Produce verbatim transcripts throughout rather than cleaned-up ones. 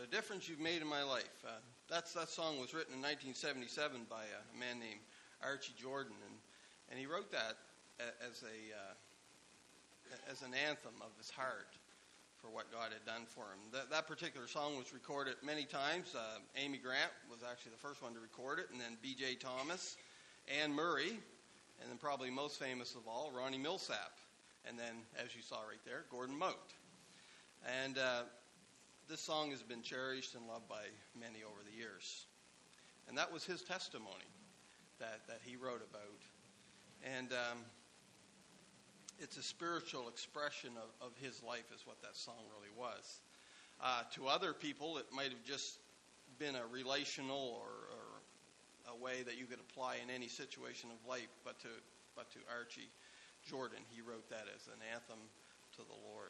What a difference you've made in my life. Uh, that's that song was written in nineteen seventy-seven by a, a man named Archie Jordan, and, and he wrote that as a uh, as an anthem of his heart for what God had done for him. That, that particular song was recorded many times. Uh, Amy Grant was actually the first one to record it, and then B J Thomas, Anne Murray, and then probably most famous of all, Ronnie Millsap, and then, as you saw right there, Gordon Moat. And uh, this song has been cherished and loved by many over the years. And that was his testimony that, that he wrote about. And um, it's a spiritual expression of, of his life is what that song really was. Uh, to other people, it might have just been a relational or, or a way that you could apply in any situation of life. But to, but to Archie Jordan, he wrote that as an anthem to the Lord.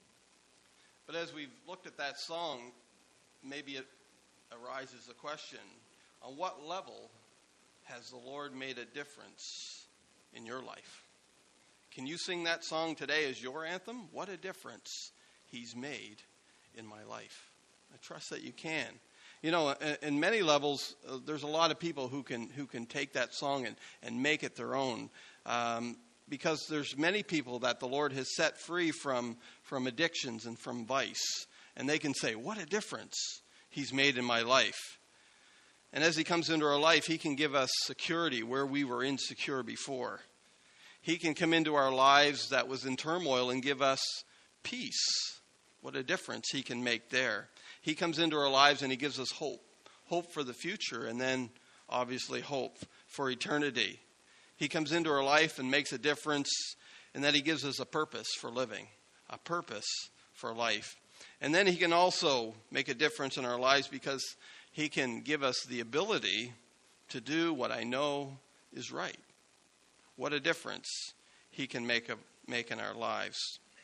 But as we've looked at that song, maybe it arises a question, on what level has the Lord made a difference in your life? Can you sing that song today as your anthem? What a difference he's made in my life. I trust that you can. You know, in many levels, uh, there's a lot of people who can who can take that song and, and make it their own. Um, because there's many people that the Lord has set free from, from addictions and from vice. And they can say, what a difference he's made in my life. And as he comes into our life, he can give us security where we were insecure before. He can come into our lives that was in turmoil and give us peace. What a difference he can make there. He comes into our lives and he gives us hope. Hope for the future, and then obviously hope for eternity. He comes into our life and makes a difference, and that he gives us a purpose for living, a purpose for life. And then he can also make a difference in our lives because he can give us the ability to do what I know is right. What a difference he can make, a, make in our lives.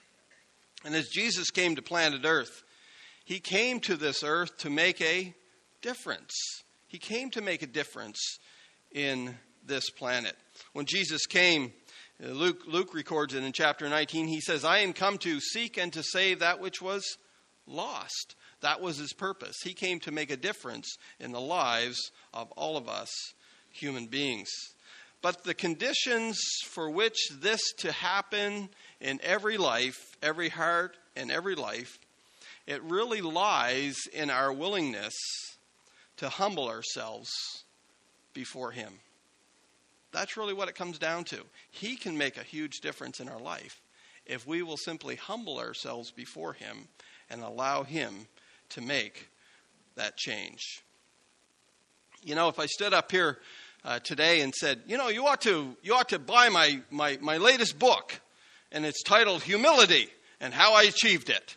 And as Jesus came to planet Earth, he came to this earth to make a difference. He came to make a difference in this planet. When Jesus came, Luke, Luke records it in chapter nineteen. He says, I am come to seek and to save that which was lost. That was his purpose. He came to make a difference in the lives of all of us human beings. But the conditions for which this to happen in every life, every heart and every life, it really lies in our willingness to humble ourselves before him. That's really what it comes down to. He can make a huge difference in our life if we will simply humble ourselves before him and allow him to make that change. You know, if I stood up here uh, today and said, you know, you ought to you ought to buy my, my, my latest book, and it's titled Humility and How I Achieved It.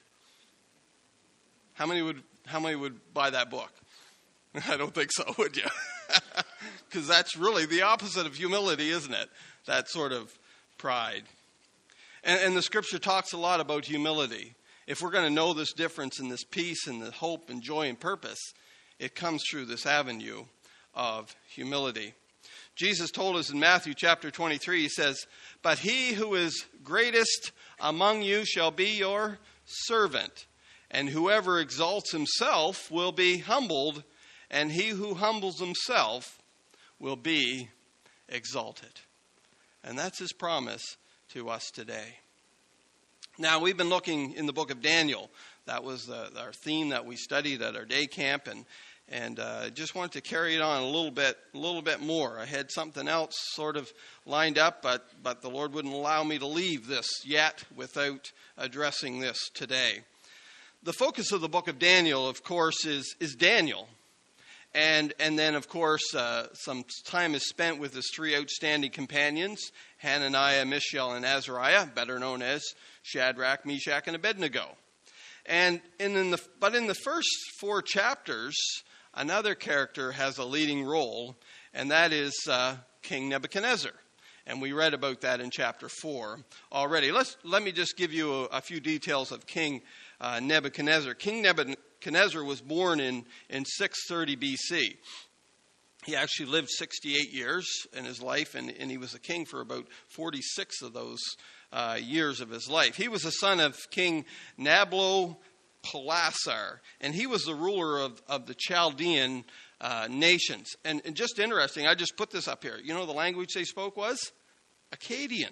How many would how many would buy that book? I don't think so, would you? Because that's really the opposite of humility, isn't it? That sort of pride. And, and the scripture talks a lot about humility. If we're going to know this difference and this peace and the hope and joy and purpose, it comes through this avenue of humility. Jesus told us in Matthew chapter twenty-three, he says, but he who is greatest among you shall be your servant. And whoever exalts himself will be humbled, and he who humbles himself will be exalted. And that's his promise to us today. Now, we've been looking in the book of Daniel. That was uh, our theme that we studied at our day camp, and and uh, just wanted to carry it on a little bit, a little bit more. I had something else sort of lined up, but but the Lord wouldn't allow me to leave this yet without addressing this today. The focus of the book of Daniel, of course, is is Daniel. And and then, of course, uh, some time is spent with his three outstanding companions, Hananiah, Mishael, and Azariah, better known as Shadrach, Meshach, and Abednego. And in, in the but in the first four chapters, another character has a leading role, and that is uh, King Nebuchadnezzar. And we read about that in chapter four already. Let's let me just give you a, a few details of King uh, Nebuchadnezzar. King Nebuchadnezzar. Nebuchadnezzar was born in, in six thirty B C. He actually lived sixty-eight years in his life, and, and he was a king for about forty-six of those uh, years of his life. He was the son of King Nablo Pulassar, and he was the ruler of, of the Chaldean uh, nations. And, and just interesting, I just put this up here. You know the language they spoke was? Akkadian.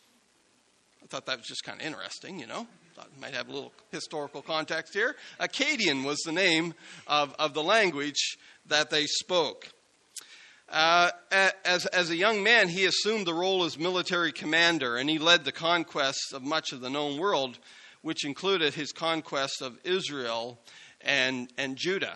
I thought that was just kind of interesting, you know. Thought it might have a little historical context here. Akkadian was the name of, of the language that they spoke. Uh, as, as a young man, he assumed the role as military commander, and he led the conquests of much of the known world, which included his conquest of Israel and, and Judah.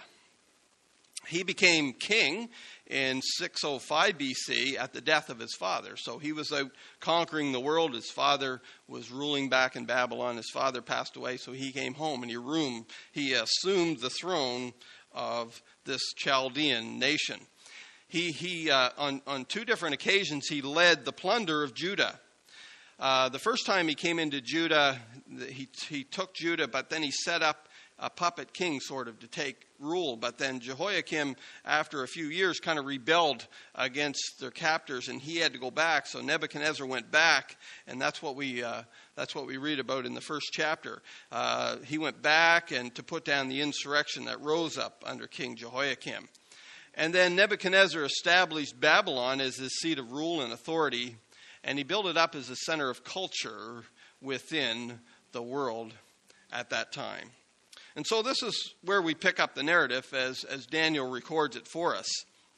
He became king in six oh five B C at the death of his father. So he was out conquering the world. His father was ruling back in Babylon. His father passed away, so he came home and he, room, he assumed the throne of this Chaldean nation. He, he uh, on, on two different occasions, he led the plunder of Judah. Uh, the first time he came into Judah, he, he took Judah, but then he set up a puppet king sort of to take rule. But then Jehoiakim, after a few years, kind of rebelled against their captors, and he had to go back. So Nebuchadnezzar went back, and that's what we uh, that's what we read about in the first chapter. Uh, he went back and to put down the insurrection that rose up under King Jehoiakim. And then Nebuchadnezzar established Babylon as his seat of rule and authority, and he built it up as a center of culture within the world at that time. And so this is where we pick up the narrative as, as Daniel records it for us.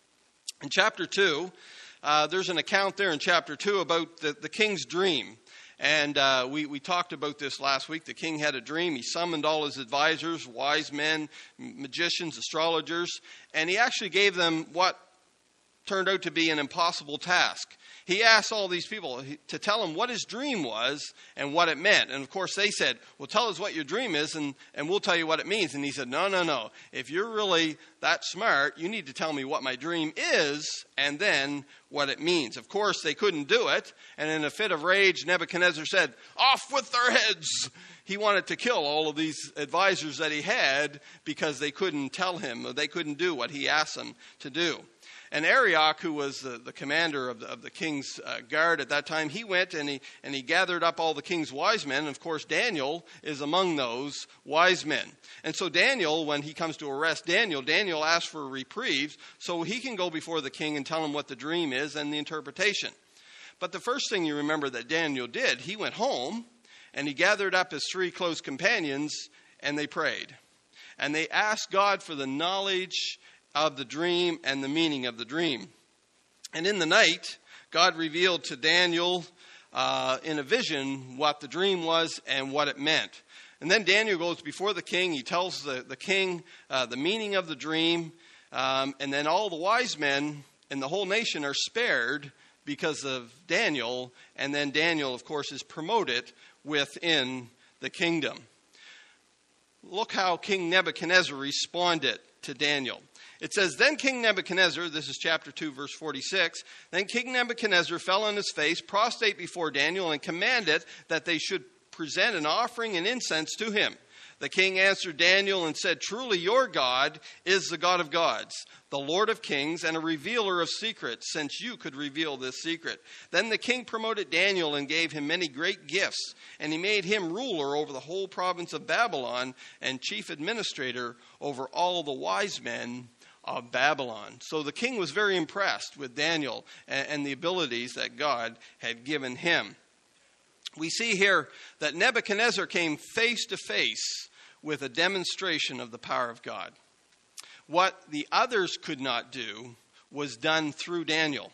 In chapter two, uh, there's an account there in chapter two about the, the king's dream. And uh, we, we talked about this last week. The king had a dream. He summoned all his advisors, wise men, magicians, astrologers, and he actually gave them what turned out to be an impossible task. He asked all these people to tell him what his dream was and what it meant. And of course they said, well, tell us what your dream is and, and we'll tell you what it means. And he said, no, no, no. If you're really that smart, you need to tell me what my dream is and then what it means. Of course, they couldn't do it. And in a fit of rage, Nebuchadnezzar said, off with their heads. He wanted to kill all of these advisors that he had because they couldn't tell him, or they couldn't do what he asked them to do. And Arioch, who was the, the commander of the, of the king's uh, guard at that time, he went and he and he gathered up all the king's wise men. And of course, Daniel is among those wise men. And so Daniel, when he comes to arrest Daniel, Daniel asks for a reprieve so he can go before the king and tell him what the dream is and the interpretation. But the first thing you remember that Daniel did, he went home and he gathered up his three close companions and they prayed. And they asked God for the knowledge of the dream and the meaning of the dream. And in the night, God revealed to Daniel uh, in a vision what the dream was and what it meant. And then Daniel goes before the king. He tells the, the king uh, the meaning of the dream. Um, and then all the wise men and the whole nation are spared because of Daniel. And then Daniel, of course, is promoted within the kingdom. Look how King Nebuchadnezzar responded to Daniel. It says, then King Nebuchadnezzar, this is chapter two, verse forty-six, then King Nebuchadnezzar fell on his face, prostrate before Daniel, and commanded that they should present an offering and incense to him. The king answered Daniel and said, truly your God is the God of gods, the Lord of kings, and a revealer of secrets, since you could reveal this secret. Then the king promoted Daniel and gave him many great gifts, and he made him ruler over the whole province of Babylon and chief administrator over all the wise men of Babylon. So the king was very impressed with Daniel and, and the abilities that God had given him. We see here that Nebuchadnezzar came face to face with a demonstration of the power of God. What the others could not do was done through Daniel.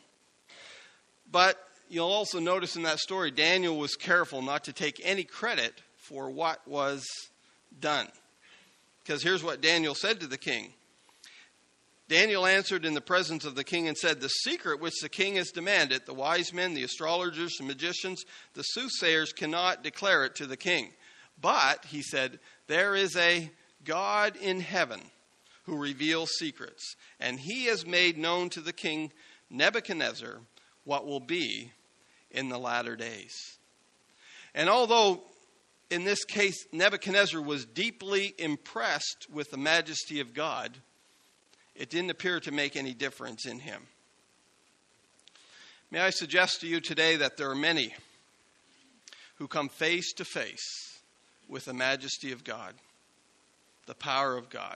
But you'll also notice in that story, Daniel was careful not to take any credit for what was done. Because here's what Daniel said to the king. Daniel answered in the presence of the king and said, the secret which the king has demanded, the wise men, the astrologers, the magicians, the soothsayers cannot declare it to the king. But, he said, there is a God in heaven who reveals secrets, and he has made known to the king Nebuchadnezzar what will be in the latter days. And although in this case Nebuchadnezzar was deeply impressed with the majesty of God, it didn't appear to make any difference in him. May I suggest to you today that there are many who come face to face with the majesty of God. the power of God,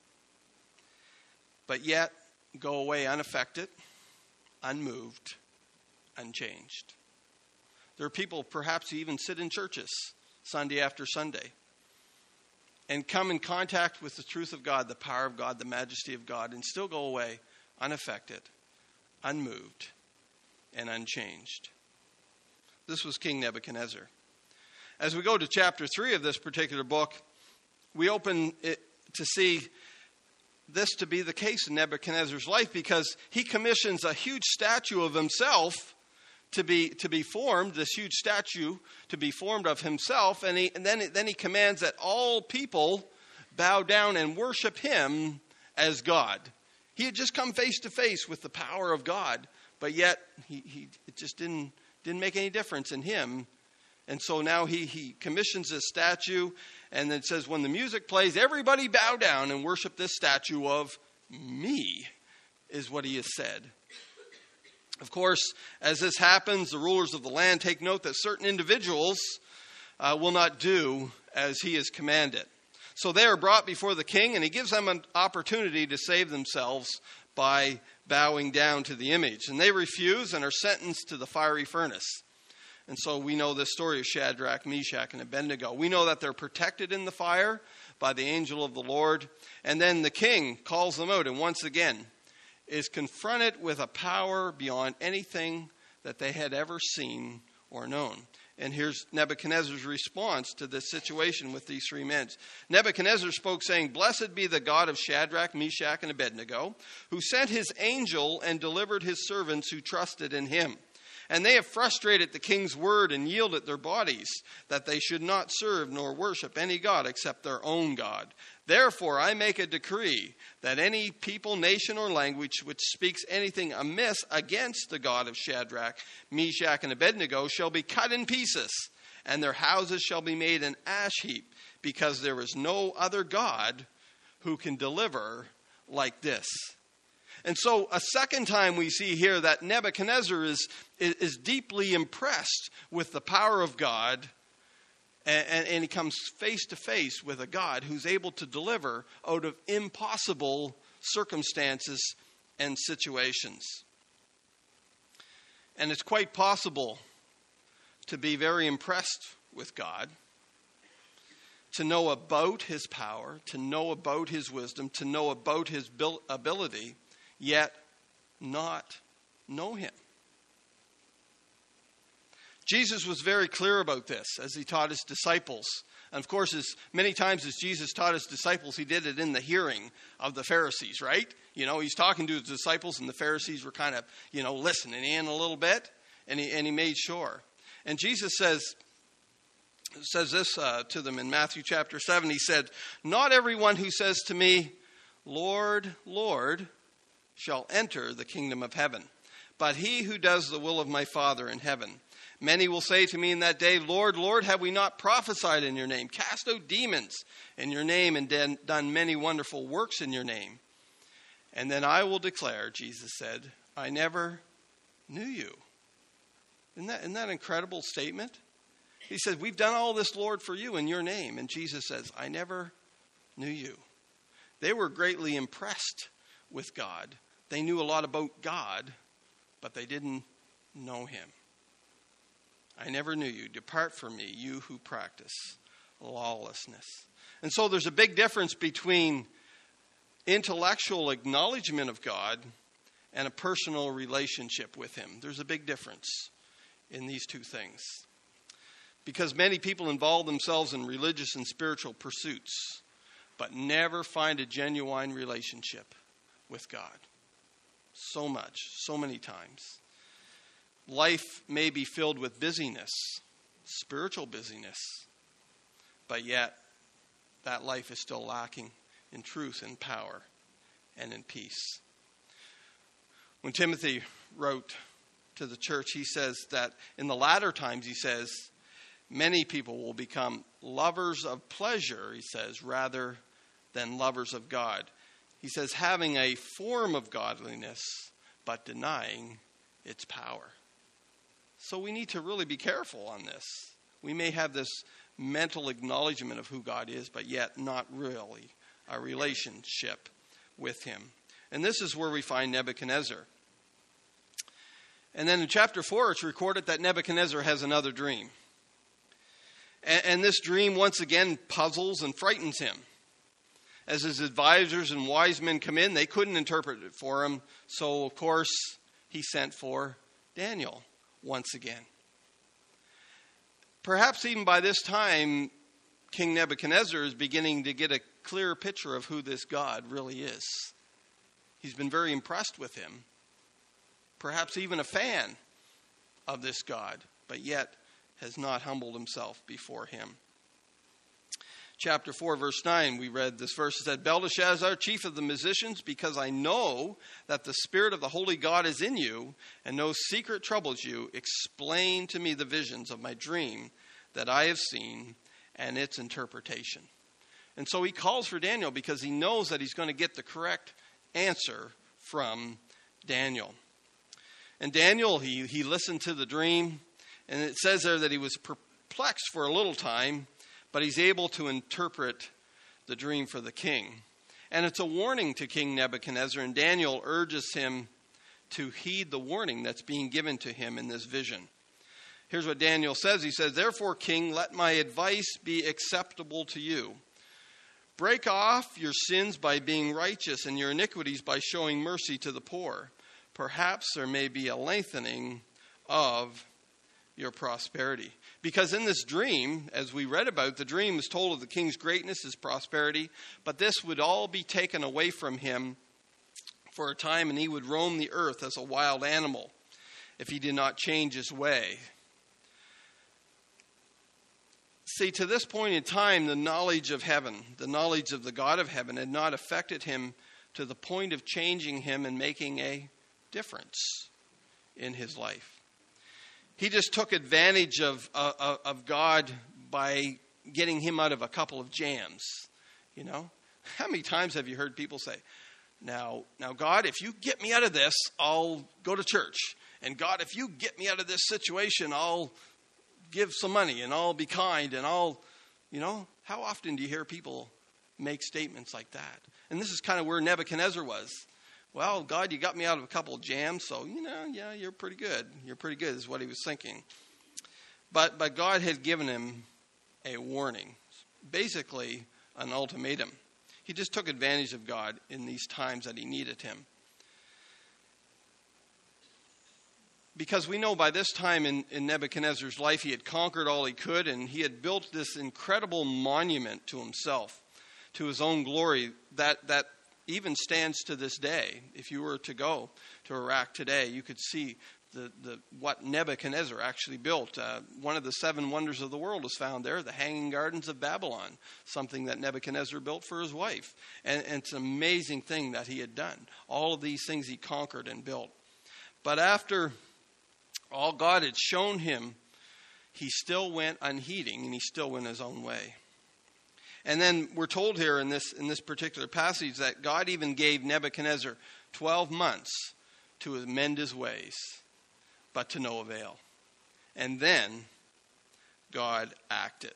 but yet go away unaffected, unmoved, unchanged. There are people perhaps who even sit in churches Sunday after Sunday and come in contact with the truth of God, the power of God, the majesty of God, and still go away unaffected, unmoved, and unchanged. This was King Nebuchadnezzar. As we go to chapter three of this particular book, we open it to see this to be the case in Nebuchadnezzar's life, because he commissions a huge statue of himself to be to be formed, this huge statue to be formed of himself, and, he, and then, then he commands that all people bow down and worship him as God. He had just come face to face with the power of God, but yet he, he it just didn't didn't make any difference in him. And so now he, he commissions this statue, and it says, when the music plays, everybody bow down and worship this statue of me, is what he has said. Of course, as this happens, the rulers of the land take note that certain individuals uh, will not do as he has commanded. So they are brought before the king, and he gives them an opportunity to save themselves by bowing down to the image. And they refuse and are sentenced to the fiery furnace. And so we know this story of Shadrach, Meshach, and Abednego. We know that they're protected in the fire by the angel of the Lord. And then the king calls them out, and once again is confronted with a power beyond anything that they had ever seen or known. And here's Nebuchadnezzar's response to this situation with these three men. Nebuchadnezzar spoke, saying, "Blessed be the God of Shadrach, Meshach, and Abednego, who sent his angel and delivered his servants who trusted in him. And they have frustrated the king's word and yielded their bodies, that they should not serve nor worship any god except their own God. Therefore I make a decree that any people, nation, or language which speaks anything amiss against the God of Shadrach, Meshach, and Abednego shall be cut in pieces, and their houses shall be made an ash heap, because there is no other God who can deliver like this." And so a second time we see here that Nebuchadnezzar is, is, is deeply impressed with the power of God, and, and, and he comes face to face with a God who's able to deliver out of impossible circumstances and situations. And it's quite possible to be very impressed with God, to know about his power, to know about his wisdom, to know about his ability, yet not know him. Jesus was very clear about this as he taught his disciples. And of course, as many times as Jesus taught his disciples, he did it in the hearing of the Pharisees, right? You know, he's talking to his disciples, and the Pharisees were kind of, you know, listening in a little bit, and he, and he made sure. And Jesus says, says this uh, to them in Matthew chapter seven. He said, "Not everyone who says to me, 'Lord, Lord,' shall enter the kingdom of heaven, but he who does the will of my Father in heaven. Many will say to me in that day, 'Lord, Lord, have we not prophesied in your name, cast out demons in your name, and done many wonderful works in your name?' And then I will declare," Jesus said, "I never knew you." Isn't that, isn't that an incredible statement? He said, "We've done all this, Lord, for you in your name." And Jesus says, "I never knew you." They were greatly impressed with God. They knew a lot about God, but they didn't know him. "I never knew you. Depart from me, you who practice lawlessness." And so there's a big difference between intellectual acknowledgement of God and a personal relationship with him. There's a big difference in these two things. Because many people involve themselves in religious and spiritual pursuits, but never find a genuine relationship with God. So much, so many times. Life may be filled with busyness, spiritual busyness, but yet that life is still lacking in truth and power and in peace. When Timothy wrote to the church, he says that in the latter times, he says, many people will become lovers of pleasure, he says, rather than lovers of God. He says, having a form of godliness, but denying its power. So we need to really be careful on this. We may have this mental acknowledgement of who God is, but yet not really a relationship with him. And this is where we find Nebuchadnezzar. And then in chapter four, it's recorded that Nebuchadnezzar has another dream. And, and this dream, once again, puzzles and frightens him. As his advisors and wise men come in, they couldn't interpret it for him. So, of course, he sent for Daniel once again. Perhaps even by this time, King Nebuchadnezzar is beginning to get a clear picture of who this God really is. He's been very impressed with him. Perhaps even a fan of this God, but yet has not humbled himself before him. Chapter four, verse nine, we read this verse. It said, Belteshazzar, chief of the musicians, because I know that the Spirit of the Holy God is in you, and no secret troubles you, explain to me the visions of my dream that I have seen and its interpretation. And so he calls for Daniel because he knows that he's going to get the correct answer from Daniel. And Daniel, he, he listened to the dream, and it says there that he was perplexed for a little time, but he's able to interpret the dream for the king. And it's a warning to King Nebuchadnezzar, and Daniel urges him to heed the warning that's being given to him in this vision. Here's what Daniel says. He says, Therefore, king, let my advice be acceptable to you. Break off your sins by being righteous and your iniquities by showing mercy to the poor. Perhaps there may be a lengthening of your prosperity. Because in this dream, as we read about, the dream was told of the king's greatness, his prosperity, but this would all be taken away from him for a time, and he would roam the earth as a wild animal if he did not change his way. See, to this point in time, the knowledge of heaven, the knowledge of the God of heaven, had not affected him to the point of changing him and making a difference in his life. He just took advantage of, of, of God by getting him out of a couple of jams, you know. How many times have you heard people say, now, now God, if you get me out of this, I'll go to church. And God, if you get me out of this situation, I'll give some money and I'll be kind and I'll, you know. How often do you hear people make statements like that? And this is kind of where Nebuchadnezzar was. Well, God, you got me out of a couple of jams, so, you know, yeah, you're pretty good. You're pretty good is what he was thinking. But but God had given him a warning, basically an ultimatum. He just took advantage of God in these times that he needed him. Because we know by this time in, in Nebuchadnezzar's life, he had conquered all he could, and he had built this incredible monument to himself, to his own glory, that that even stands to this day. If you were to go to Iraq today, you could see the, the what Nebuchadnezzar actually built. Uh, one of the seven wonders of the world is found there, the Hanging Gardens of Babylon, something that Nebuchadnezzar built for his wife. And, and it's an amazing thing that he had done. All of these things he conquered and built. But after all God had shown him, he still went unheeding, and he still went his own way. And then we're told here in this in this particular passage that God even gave Nebuchadnezzar twelve months to amend his ways, but to no avail. And then God acted.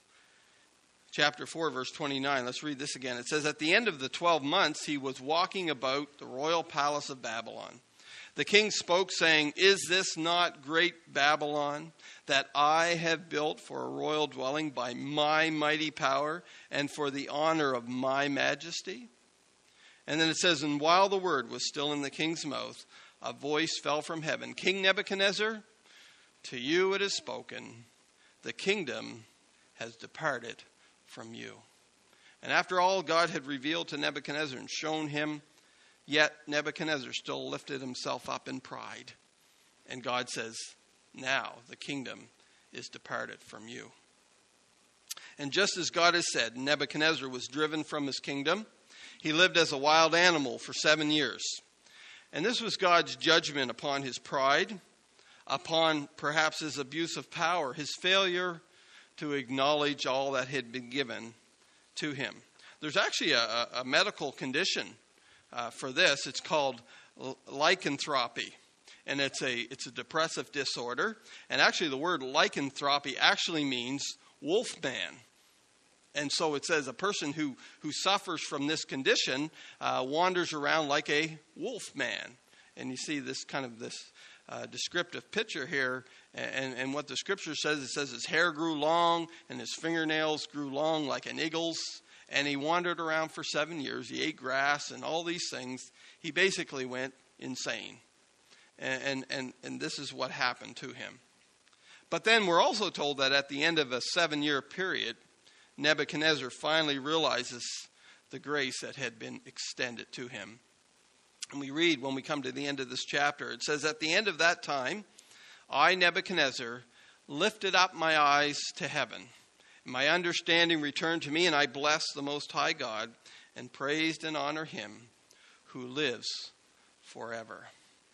Chapter four, verse twenty-nine, let's read this again. It says, At the end of the twelve months, he was walking about the royal palace of Babylon. The king spoke, saying, Is this not great Babylon, that I have built for a royal dwelling by my mighty power and for the honor of my majesty? And then it says, And while the word was still in the king's mouth, a voice fell from heaven. King Nebuchadnezzar, to you it is spoken, the kingdom has departed from you. And after all God had revealed to Nebuchadnezzar and shown him, yet Nebuchadnezzar still lifted himself up in pride. And God says, now the kingdom is departed from you. And just as God has said, Nebuchadnezzar was driven from his kingdom. He lived as a wild animal for seven years. And this was God's judgment upon his pride, upon perhaps his abuse of power, his failure to acknowledge all that had been given to him. There's actually a, a medical condition Uh, for this. It's called lycanthropy, and it's a it's a depressive disorder. And actually, the word lycanthropy actually means wolf man. And so it says a person who, who suffers from this condition uh, wanders around like a wolf man. And you see this kind of this uh, descriptive picture here. And, and what the scripture says, it says his hair grew long and his fingernails grew long like an eagle's. And he wandered around for seven years. He ate grass and all these things. He basically went insane. And, and, and, and this is what happened to him. But then we're also told that at the end of a seven-year period, Nebuchadnezzar finally realizes the grace that had been extended to him. And we read when we come to the end of this chapter, it says, "At the end of that time, I, Nebuchadnezzar, lifted up my eyes to heaven. My understanding returned to me, and I blessed the Most High God and praised and honored him who lives forever."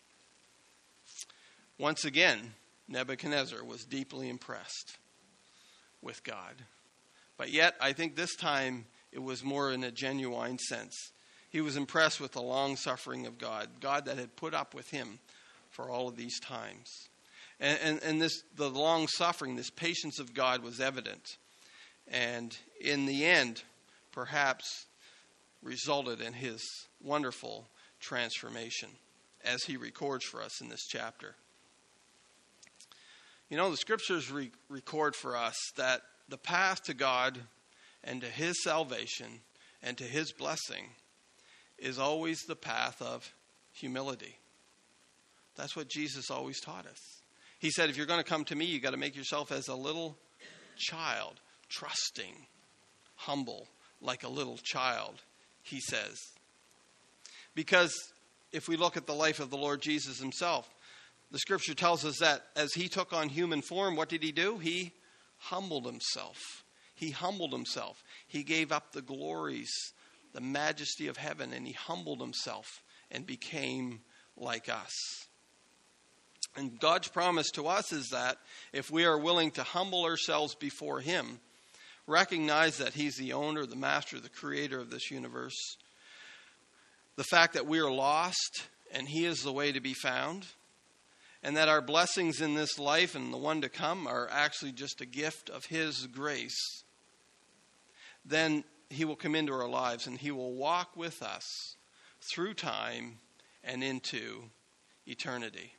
Once again, Nebuchadnezzar was deeply impressed with God. But yet, I think this time it was more in a genuine sense. He was impressed with the long suffering of God, God that had put up with him for all of these times. And, and, and this, the long suffering, this patience of God was evident. And in the end, perhaps resulted in his wonderful transformation, as he records for us in this chapter. You know, the scriptures re- record for us that the path to God and to his salvation and to his blessing is always the path of humility. That's what Jesus always taught us. He said, if you're going to come to me, you've got to make yourself as a little child, trusting, humble, like a little child, he says. Because if we look at the life of the Lord Jesus himself, the scripture tells us that as he took on human form, what did he do? He humbled himself. He humbled himself. He gave up the glories, the majesty of heaven, and he humbled himself and became like us. And God's promise to us is that if we are willing to humble ourselves before him, recognize that he's the owner, the master, the creator of this universe, the fact that we are lost and he is the way to be found, and that our blessings in this life and the one to come are actually just a gift of his grace, then he will come into our lives and he will walk with us through time and into eternity.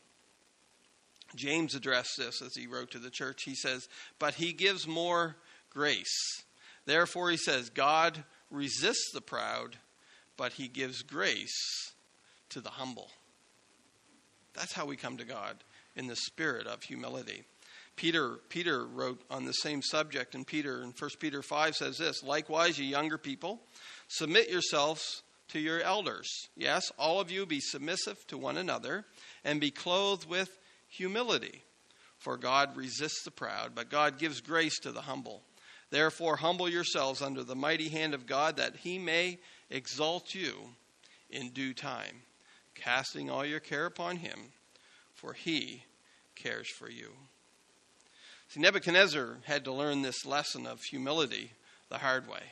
James addressed this as he wrote to the church. He says, but he gives more grace. Therefore, he says, God resists the proud, but he gives grace to the humble. That's how we come to God, in the spirit of humility. Peter Peter wrote on the same subject, and Peter in First Peter five says this, likewise, you younger people, submit yourselves to your elders. Yes, all of you be submissive to one another, and be clothed with humility. For God resists the proud, but God gives grace to the humble. Therefore, humble yourselves under the mighty hand of God, that he may exalt you in due time, casting all your care upon him, for he cares for you. See, Nebuchadnezzar had to learn this lesson of humility the hard way.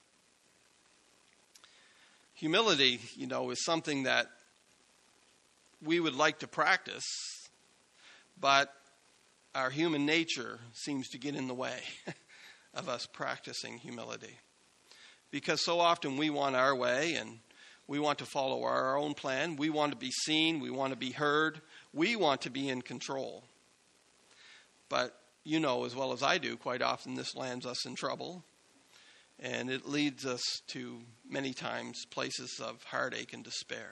Humility, you know, is something that we would like to practice, but our human nature seems to get in the way of us practicing humility. Because so often we want our way, and we want to follow our own plan. We want to be seen. We want to be heard. We want to be in control. But you know as well as I do, quite often this lands us in trouble. And it leads us to, many times, places of heartache and despair.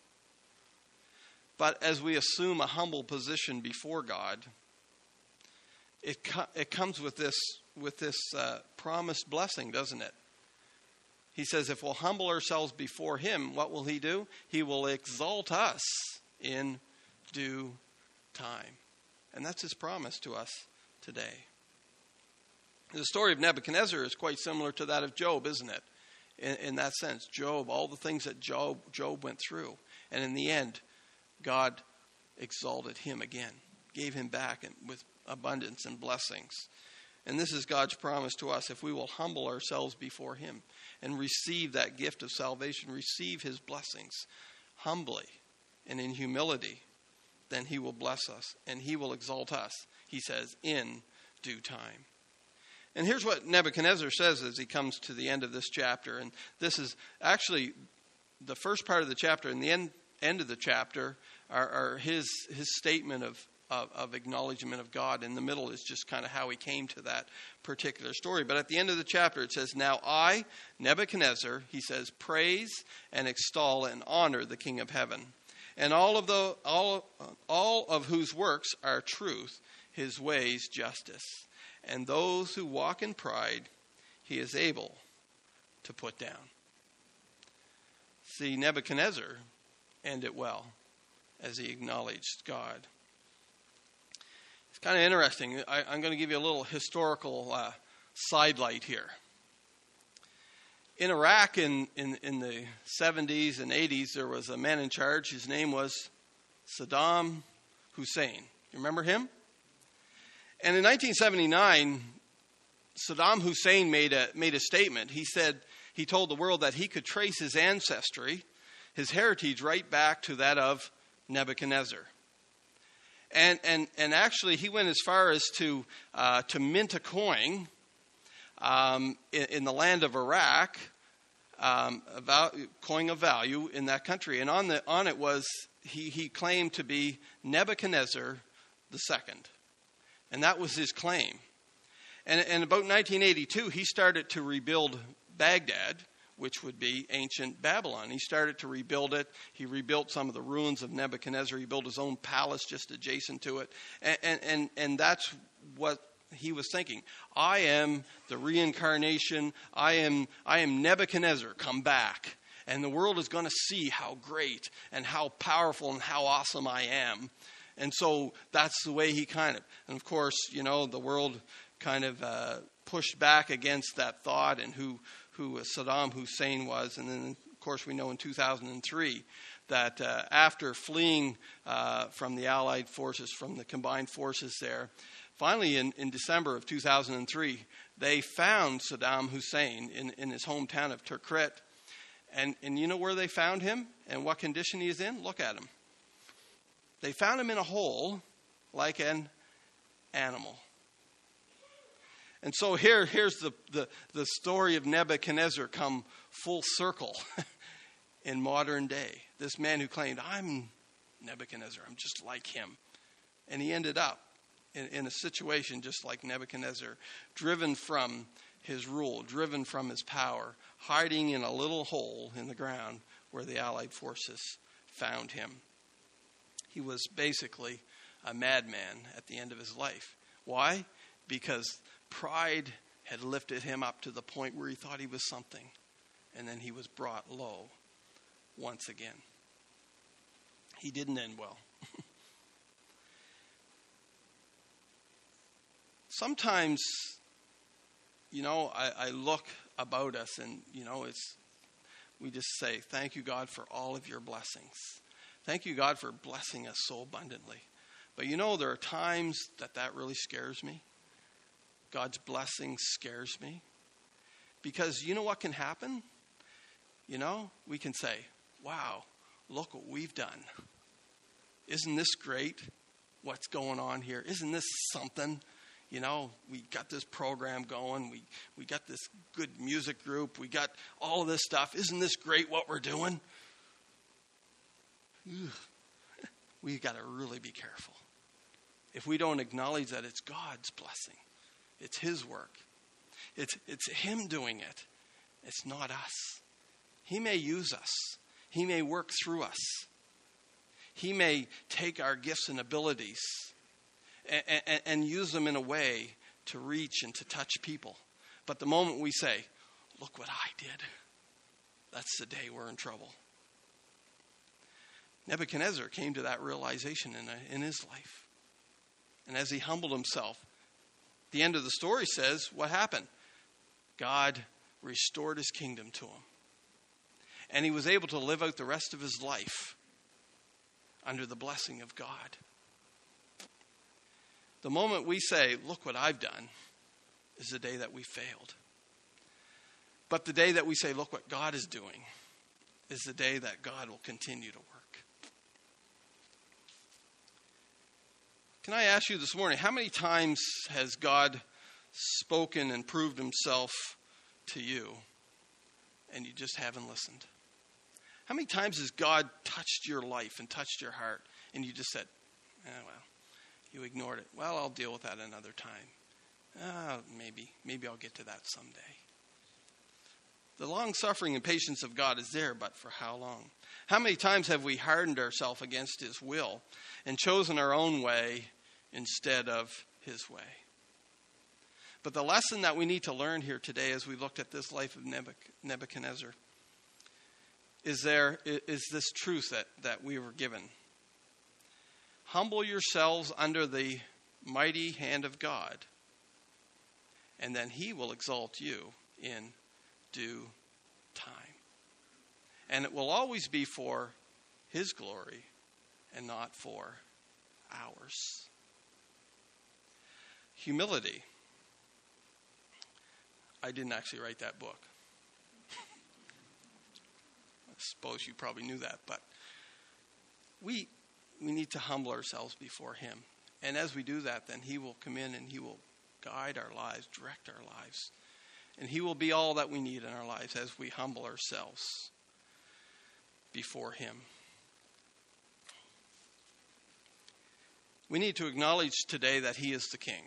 But as we assume a humble position before God, it co- it comes with this, with this uh, promised blessing, doesn't it? He says, if we'll humble ourselves before him, what will he do? He will exalt us in due time. And that's his promise to us today. The story of Nebuchadnezzar is quite similar to that of Job, isn't it? In, in that sense, Job, all the things that Job, Job went through. And in the end, God exalted him again, gave him back with abundance and blessings. And this is God's promise to us. If we will humble ourselves before him and receive that gift of salvation, receive his blessings humbly and in humility, then he will bless us and he will exalt us, he says, in due time. And here's what Nebuchadnezzar says as he comes to the end of this chapter. And this is actually the first part of the chapter and the end, end of the chapter are, are his his statement of, of, of acknowledgement of God. In the middle is just kind of how he came to that particular story. But at the end of the chapter it says, "Now I, Nebuchadnezzar," he says, "praise and extol and honor the King of heaven, and all of the all all of whose works are truth, his ways justice. And those who walk in pride, he is able to put down." See, Nebuchadnezzar ended well as he acknowledged God. It's kind of interesting. I, I'm going to give you a little historical uh, sidelight here. In Iraq in, in, in the seventies and eighties, there was a man in charge. His name was Saddam Hussein. You remember him? And in nineteen seventy-nine, Saddam Hussein made a made a statement. He said, he told the world that he could trace his ancestry, his heritage, right back to that of Nebuchadnezzar. And and and actually, he went as far as to uh, to mint a coin um, in, in the land of Iraq, um, about coin of value in that country. And on the on it was he he claimed to be Nebuchadnezzar the second. And that was his claim. And, and about nineteen eighty-two, he started to rebuild Baghdad, which would be ancient Babylon. He started to rebuild it. He rebuilt some of the ruins of Nebuchadnezzar. He built his own palace just adjacent to it. And, and, and, and that's what he was thinking. I am the reincarnation. I am, I am Nebuchadnezzar come back. And the world is going to see how great and how powerful and how awesome I am. And so that's the way he kind of, and of course, you know, the world kind of uh, pushed back against that thought and who, who Saddam Hussein was. And then, of course, we know in two thousand three that uh, after fleeing uh, from the Allied forces, from the combined forces there, finally in, in December of two thousand three, they found Saddam Hussein in, in his hometown of Tikrit. And, and you know where they found him and what condition he is in? Look at him. They found him in a hole like an animal. And so here, here's the, the, the story of Nebuchadnezzar come full circle in modern day. This man who claimed, I'm Nebuchadnezzar, I'm just like him. And he ended up in, in a situation just like Nebuchadnezzar, driven from his rule, driven from his power, hiding in a little hole in the ground where the Allied forces found him. He was basically a madman at the end of his life. Why? Because pride had lifted him up to the point where he thought he was something. And then he was brought low once again. He didn't end well. Sometimes, you know, I, I look about us and, you know, it's we just say, thank you, God, for all of your blessings. Thank you, God, for blessing us so abundantly. But you know, there are times that that really scares me. God's blessing scares me. Because you know what can happen? You know, we can say, wow, look what we've done. Isn't this great? What's going on here? Isn't this something? You know, we got this program going. We, we got this good music group. We got all of this stuff. Isn't this great what we're doing? We've got to really be careful. If we don't acknowledge that it's God's blessing, it's his work, it's it's him doing it, it's not us. He may use us. He may work through us. He may take our gifts and abilities and, and, and use them in a way to reach and to touch people. But the moment we say, look what I did, that's the day we're in trouble. Nebuchadnezzar came to that realization in, a, in his life. And as he humbled himself, the end of the story says, what happened? God restored his kingdom to him. And he was able to live out the rest of his life under the blessing of God. The moment we say, look what I've done, is the day that we failed. But the day that we say, look what God is doing, is the day that God will continue to work. Can I ask you this morning, how many times has God spoken and proved himself to you, and you just haven't listened? How many times has God touched your life and touched your heart, and you just said, eh, well, you ignored it. Well, I'll deal with that another time. Uh, maybe, maybe I'll get to that someday. The long-suffering and patience of God is there, but for how long? How many times have we hardened ourselves against his will and chosen our own way instead of his way? But the lesson that we need to learn here today as we looked at this life of Nebuchadnezzar is there is this truth that, that we were given. Humble yourselves under the mighty hand of God, and then he will exalt you in due time. And it will always be for his glory and not for ours. Humility. I didn't actually write that book. I suppose you probably knew that, but we we need to humble ourselves before him. And as we do that, then he will come in and he will guide our lives, direct our lives. And he will be all that we need in our lives as we humble ourselves before him. We need to acknowledge today that he is the king.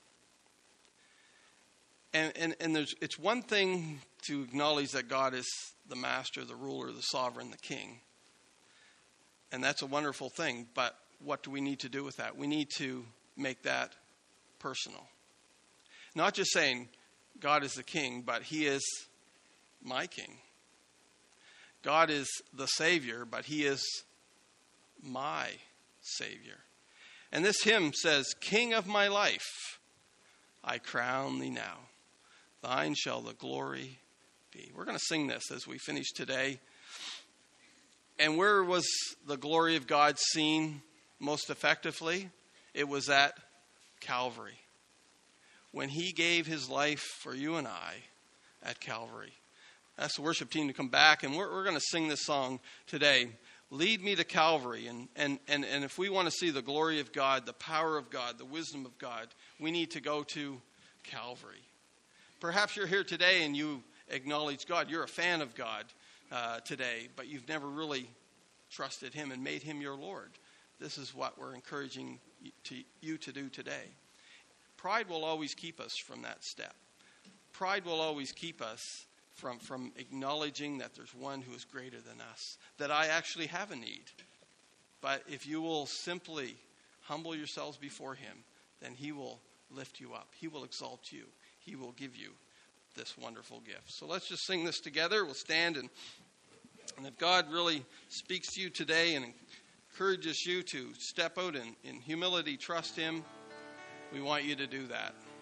And, and, and there's, it's one thing to acknowledge that God is the master, the ruler, the sovereign, the king. And that's a wonderful thing. But what do we need to do with that? We need to make that personal. Not just saying God is the king, but he is my king. God is the Savior, but he is my Savior. And this hymn says, King of my life, I crown thee now. Thine shall the glory be. We're going to sing this as we finish today. And where was the glory of God seen most effectively? It was at Calvary. When he gave his life for you and I at Calvary. Ask the worship team to come back, and we're, we're going to sing this song today. Lead me to Calvary. And, and, and, and if we want to see the glory of God, the power of God, the wisdom of God, we need to go to Calvary. Perhaps you're here today and you acknowledge God. You're a fan of God uh, today, but you've never really trusted him and made him your Lord. This is what we're encouraging to, you to do today. Pride will always keep us from that step. Pride will always keep us from, from acknowledging that there's one who is greater than us, that I actually have a need. But if you will simply humble yourselves before him, then he will lift you up. He will exalt you. He will give you this wonderful gift. So let's just sing this together. We'll stand, and, and if God really speaks to you today and encourages you to step out in, in humility, trust him, we want you to do that.